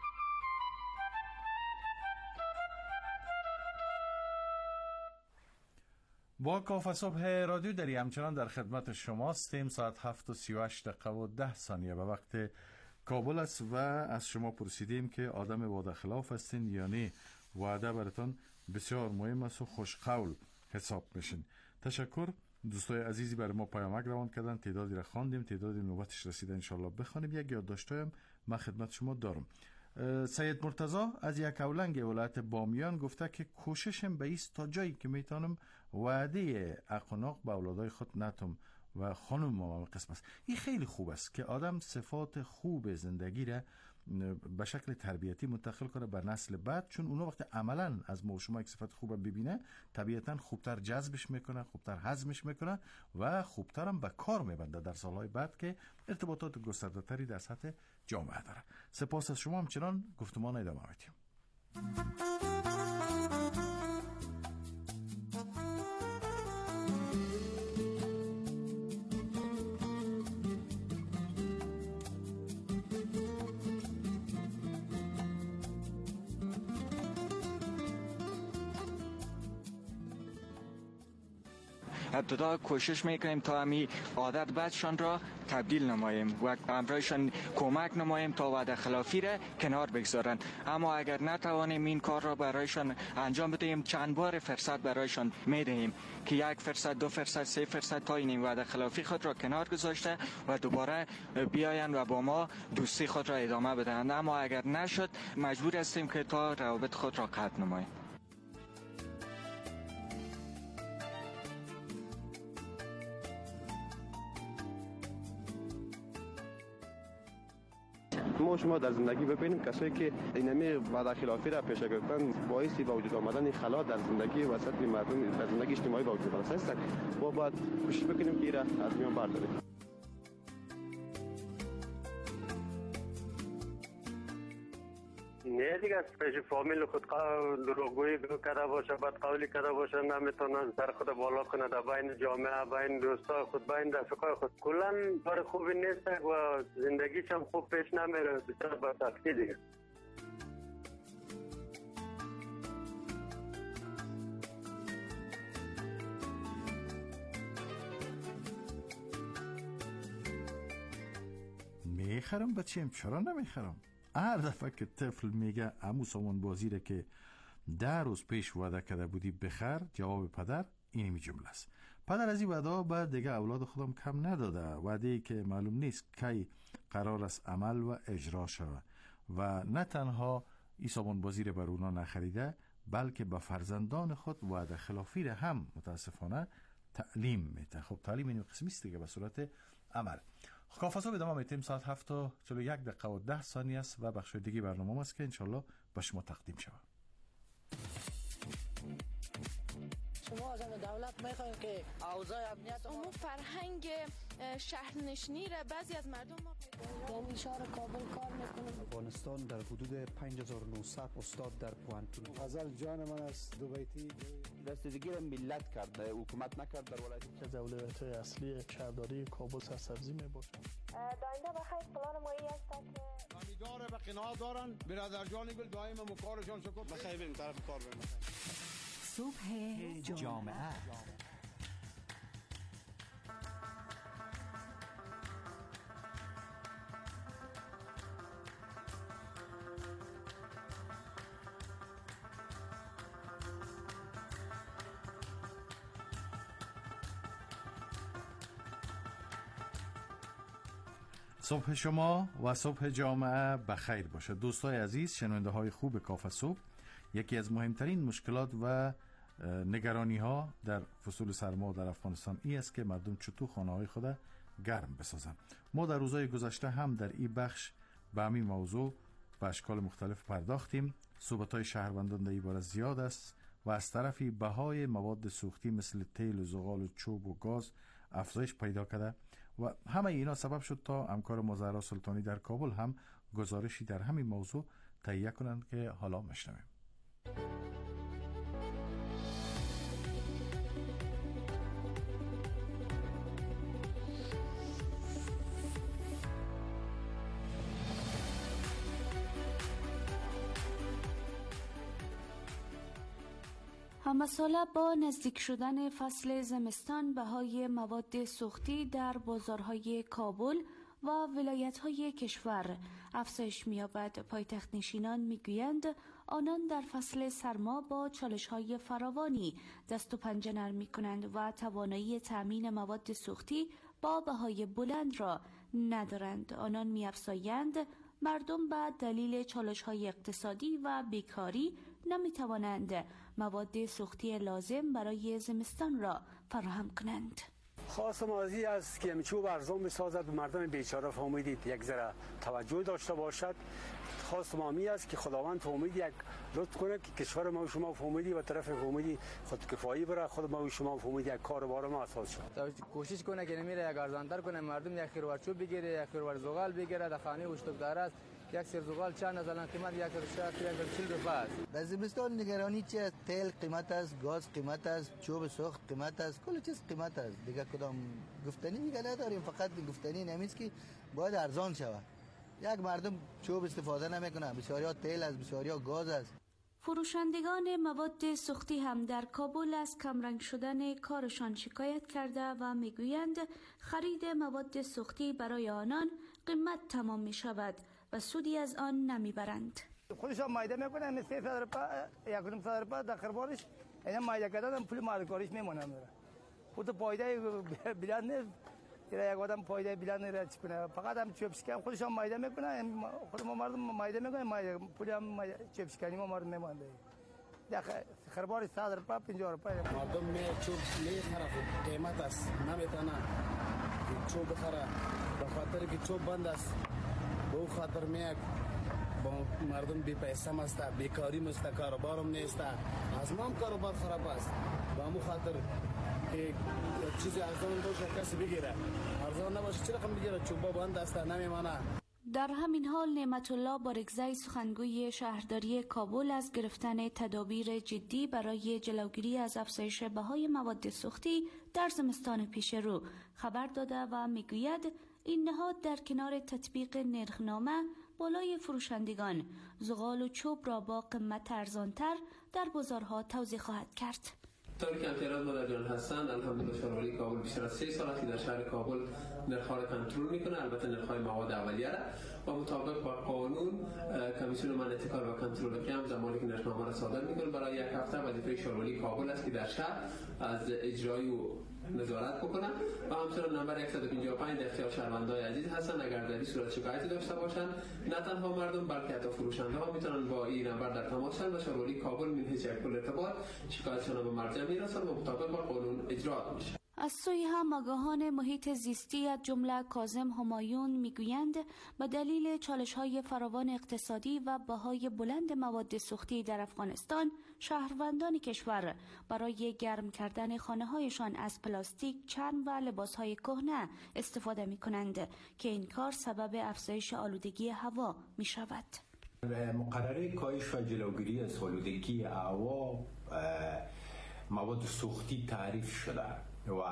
با کافه صبح رادیو دری همچنان در خدمت شماستیم. ساعت 7:38 به وقت کابل است و از شما پرسیدیم که آدم وعده خلاف هستین یعنی وعده براتون بسیار مهم است و خوشقول حساب میشین. تشکر. دوستای عزیزی برای ما پیامک روان کردن، تعدادی را خواندیم، تعدادی نوبتش رسیده، انشالله بخوانیم. یک یادداشتایم من خدمت شما دارم. سید مرتضی از یک اولنگ ولایت بامیان گفته که کوششم به ایست تا جایی که میتونم وعده اقناق به اولادای خود نتم و خانم ما قسم است. این خیلی خوب است که آدم صفات خوب زندگی را به شکل تربیتی منتقل کنه به نسل بعد، چون اونا وقتی عملا از ما شما یک صفت خوب ببینه طبیعتا خوبتر جذبش میکنه، خوبتر هضمش میکنه و خوبتر هم به کار میبنده در سالهای بعد که ارتباطات گسترده تری در سطح جامعه داره. سپاس از شما. همچنان گفتمان ادامه میدیم. ابتدا کوشش میکنیم تا همی عادت بدشان را تبدیل نماییم و امرایشان کمک نماییم تا وعده خلافی را کنار بگذارن. اما اگر نتوانیم این کار را برایشان انجام بدهیم، چند بار فرصت برایشان میدهیم که 1%، 2%، 3% تا این وعده خلافی خود را کنار گذاشته و دوباره بیاین و با ما دوستی خود را ادامه بدهند. اما اگر نشد مجبور هستیم که تا روابط خود را قطع نماییم. ما شما در زندگی ببینیم کسایی که اینمی وعده خلافی را پیشه گرفتن باعث به وجود آمدن خلا در زندگی وسط مردم در زندگی اجتماعی به وجود آمده. ما باید کوشش بکنیم که را از میان برداریم. نه دیگه پیش فامیل خود دروغگویی کرده باشه، بدقولی کرده باشه، نمیتونه سر خود بالا کنه در بین جامعه، بین دوستا خود، بین رفقای خود. کلا کار خوبی نیست و زندگیش هم خوب پیش نمیره، بسیار بدبختی دیگه. میخرم بچیم، چرا نمیخرم؟ هر دفعه که طفل میگه عمو سامان بازی را که 10 روز پیش وعده کرده بودی بخر، جواب پدر اینمی جمله است. پدر از این وعده بعد دیگه اولاد خودم کم نداده، وعده‌ای که معلوم نیست کی قرار است عمل و اجرا شود و نه تنها این سامان بازی را بر اونا نخریده، بلکه به فرزندان خود وعده خلافی را هم متاسفانه تعلیم میده. خب تعلیم این قسمی است دیگه به صورت عمل. کافاسو به ادامه میتیم. ساعت 7:41 است و بخش دیگه برنامه است که انشالله به شما تقدیم شود. شما از دولت میخواین که اوضاع امنیت عموم فرهنگ شهرنشینی را بعضی از مردم ما یعنی شهر کابل کار میکنه. افغانستان در حدود 5900 استاد در پوانتون. غزل جان من است دو بیتی دستگیری ملت کرده، حکومت نکرد در ولایت که اولویت اصلی شهرداری کابل سرسبزی میباشد. داینده بخیر پلان مایی است که امیدواره به قناعت دارن برادر جان گل دائم مکارشان شکر بخیر بریم طرف کار بریم. صبح جامعه. صبح شما و صبح جامعه بخیر باشه. دوستای عزیز، شنونده های خوب کافه صبح، یکی از مهمترین مشکلات و نگرانی ها در فصول سرما در افغانستان ای است که مردم چطور خانه های خود گرم بسازن. ما در روزهای گذشته هم در این بخش به همین موضوع به اشکال مختلف پرداختیم. صحبت های شهروندان در این باره زیاد است و از طرفی بهای مواد سوختی مثل تیل و زغال و چوب و گاز افزایش پیدا کرده و همه اینا سبب شد تا همکار ما زهرا سلطانی در کابل هم گزارشی در همین موضوع تهیه کنند که حالا میشنویم. همساله با نزدیک شدن فصل زمستان بهای مواد سوختی در بازارهای کابل و ولایت‌های کشور افزایش می‌یابد. پایتخت نشینان می‌گویند آنان در فصل سرما با چالش‌های فراوانی دست و پنجه نرم می‌کنند و توانایی تأمین مواد سوختی با بهای بلند را ندارند. آنان می‌افزایند مردم به دلیل چالش‌های اقتصادی و بیکاری نمی‌توانند مواد سوختی لازم برای زمستان را فراهم کنند. خواستم از این است که چوب ارزان بسازد و مردم بیچاره فهمیدید یک ذره توجه داشته باشد. خواستم آمی است که خداوند فهمید یک لطف کنه که کشور ما و شما فهمیدی و طرف فهمیدی خودکفایی بره، خود ما و شما فهمید یک کار بار ما اساس شد. کوشش کنه که نمیره یک ارزان‌تر کنه، مردم یک خیروار چوب بگیره، یک خیروار زغال بگیره، در خانه اشتک داره است. یک سر زغال چند مثلا قیمت 140 روپیه است. در زمستان نگرانی چی است؟ تیل قیمت است، گاز قیمت است، چوب سوخت قیمت است، کل چیز قیمت است. دیگه کدام گفتنی دیگه نداریم، فقط گفتنی نمیست که باید ارزان شود. یک مردم چوب استفاده نمیکنه، بسیاریا تیل است، بسیاریا گاز است. فروشندگان مواد سوختی هم در کابل از کمرنگ شدن کارشان شکایت کرده و میگویند خرید مواد سوختی برای آنان قیمت تمام می شود و سودی از آن نمیبرند. خودشان مایده میکنن 300 روپیه 1.5 روپیه در خربارش اینا مایده کردن پول مالکاریش میمونه میره. خود پایده بلند نیست. یک آدم پایده بلند نیست کنه. فقط هم چوبشکن خودشان مایده میکنن. خود ما مردم مایده میکنن مایده پول هم چوبشکنی ما مردم میمونده. در خربار 100 روپیه 50 روپیه. مردم چوب میخره قیمت است نمیتونه چوب بخره به خاطر که چوب بند است به او خاطر میاد با مردم بی پیسه است بیکاری است کاروبارم نیست از ما هم کاروبار خراب است با همون خاطر که چیزی ارزان باشه کسی بگیره ارزان نباشه چرا کم بگیره چوب بند است نمیمانه. در همین حال نعمت الله بارگزای سخنگوی شهرداری کابل از گرفتن تدابیر جدی برای جلوگیری از افزایش بهای مواد سوختی در زمستان پیش رو خبر داده و میگوید این نهاد در کنار تطبیق نرخنامه بالای فروشندگان زغال و چوب را با قیمت ارزانتر در بازارها توزیع خواهد کرد. طوری که امتیاز مادرجان هستند الحمدلله شهرداری کابل بیشتر از 3 سال است در شهر کابل نرخ‌ها را کنترل میکنه. البته نرخ‌های مواد اولیه را با مطابق با قانون کمیسیون امنیت کار و کنترل قیام زمانی که نرخنامه را صادر میکنه برای یک هفته وظیفه شهرداری کابل است که در شهر از اجرایی و نظارت بکنه و همچنین نمبر 155 در اختیار شهروندان عزیز هستند. اگر در این صورت شکایتی داشته باشند نه تنها مردم بلکه حتی فروشنده ها میتونن با این نمبر در تماس شوند و شهرداری کابل من هیچ یک پول ارتباط شکایتشان به مرجع میرسند و مطابق با قانون اجرات میشه. از سوی هم آگاهان محیط زیستی از جمله کاظم همایون میگویند به دلیل چالش‌های فراوان اقتصادی و بهای بلند مواد سوختی در افغانستان شهروندان کشور برای گرم کردن خانه‌هایشان از پلاستیک، چرم و لباس‌های کهنه استفاده می‌کنند که این کار سبب افزایش آلودگی هوا می‌شود. مقرره کاهش و جلوگیری از آلودگی هوا مواد سوختی تعریف شده و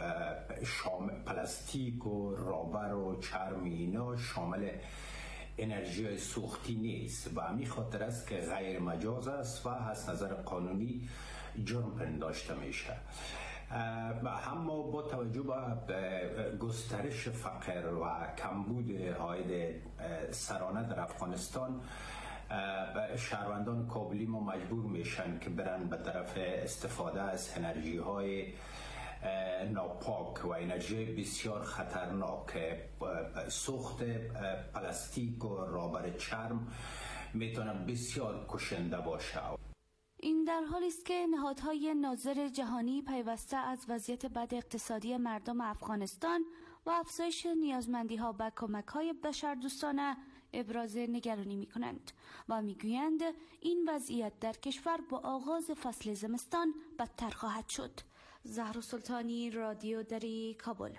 پلاستیک و رابر و چرم اینا شامل انرژی سوختی نیست و همین خاطر است که غیر مجاز است و از نظر قانونی جرم پنداشته میشه. اما با توجه به گسترش فقر و کمبود عاید سرانه در افغانستان شهروندان کابلی ما مجبور میشن که برن به طرف استفاده از انرژی های ناپاک و انرژی بسیار خطرناک. سوخت پلاستیک و رابر چرم میتونه بسیار کشنده باشه. این در حالی است که نهادهای ناظر جهانی پیوسته از وضعیت بد اقتصادی مردم افغانستان و افزایش نیازمندی‌ها به کمک‌های بشردوستانه ابراز نگرانی می‌کنند و می‌گویند این وضعیت در کشور با آغاز فصل زمستان بدتر خواهد شد. زهرا سلطانی، رادیو دری، کابل.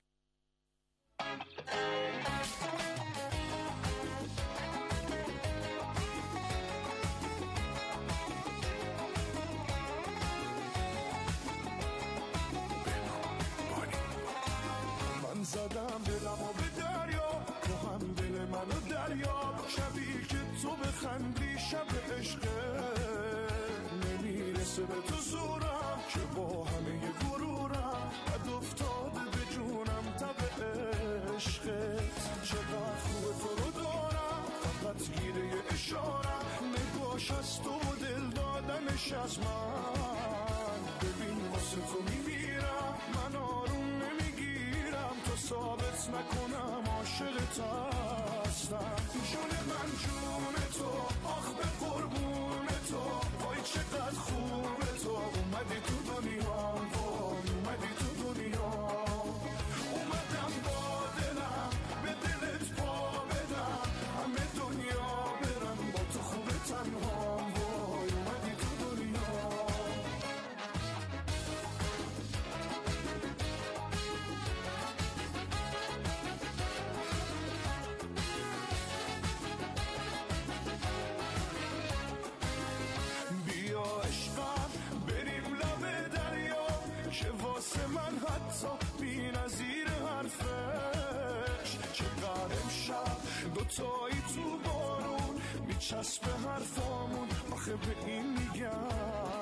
من زدم دلمو به دریا تو هم دل منو دریا شبی که تو بخندی شب عشقه نمیرسه به تو زورم که با همه غرورم بد افتاده به جونم تب عشقت چقدر خوبه تو رو دارم فقط گیره اشارم نگاش از تو و دل دادنش از من ببین واسه تو میمیرم من آروم نمیگیرم تو ثابت نکنم عاشقت هستم جون من جون تو آخ به قربون تو وای چقدر خوبه تو اومدی تو دنیا اومدی تو دنیا اومدم با دلم به دلت پا بدم همه دنیا برم با تو خوبه تنها وای اومدی تو دنیا بیا عشقم بریم لب دریا که واسه من حتی بی نظیر حرفش چقدر امشب دوتایی تو بارون میچسبه حرفامون آخه به این میگم